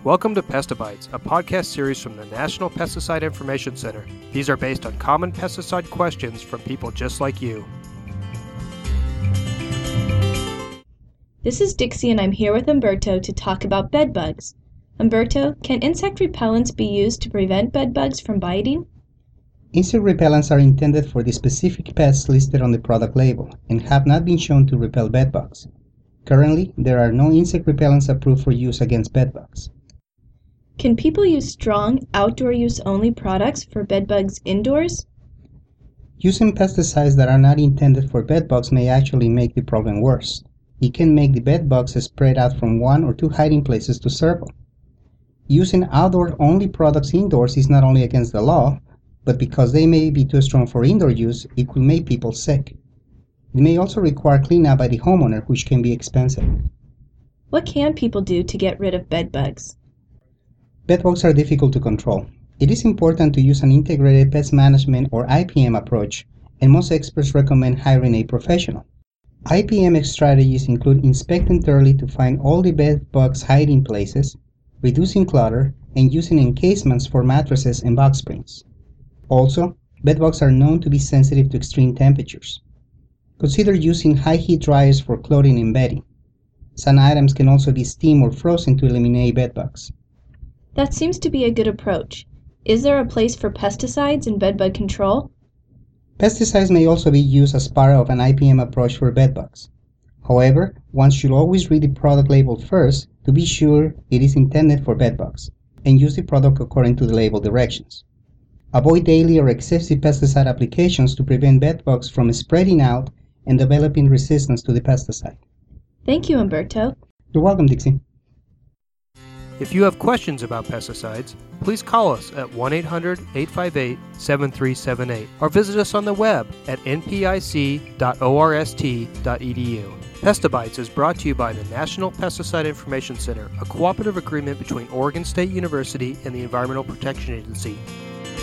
Welcome to Pestabytes, a podcast series from the National Pesticide Information Center. These are based on common pesticide questions from people just like you. This is Dixie and I'm here with Umberto to talk about bed bugs. Umberto, can insect repellents be used to prevent bed bugs from biting? Insect repellents are intended for the specific pests listed on the product label and have not been shown to repel bed bugs. Currently, there are no insect repellents approved for use against bed bugs. Can people use strong, outdoor use only products for bed bugs indoors? Using pesticides that are not intended for bed bugs may actually make the problem worse. It can make the bed bugs spread out from one or two hiding places to several. Using outdoor only products indoors is not only against the law, but because they may be too strong for indoor use, it could make people sick. It may also require cleanup by the homeowner, which can be expensive. What can people do to get rid of bed bugs? Bedbugs are difficult to control. It is important to use an integrated pest management or IPM approach, and most experts recommend hiring a professional. IPM strategies include inspecting thoroughly to find all the bedbugs' hiding places, reducing clutter, and using encasements for mattresses and box springs. Also, bedbugs are known to be sensitive to extreme temperatures. Consider using high heat dryers for clothing and bedding. Some items can also be steamed or frozen to eliminate bedbugs. That seems to be a good approach. Is there a place for pesticides in bedbug control? Pesticides may also be used as part of an IPM approach for bedbugs. However, one should always read the product label first to be sure it is intended for bedbugs, and use the product according to the label directions. Avoid daily or excessive pesticide applications to prevent bedbugs from spreading out and developing resistance to the pesticide. Thank you, Umberto. You're welcome, Dixie. If you have questions about pesticides, please call us at 1-800-858-7378 or visit us on the web at npic.orst.edu. Pestabytes is brought to you by the National Pesticide Information Center, a cooperative agreement between Oregon State University and the Environmental Protection Agency.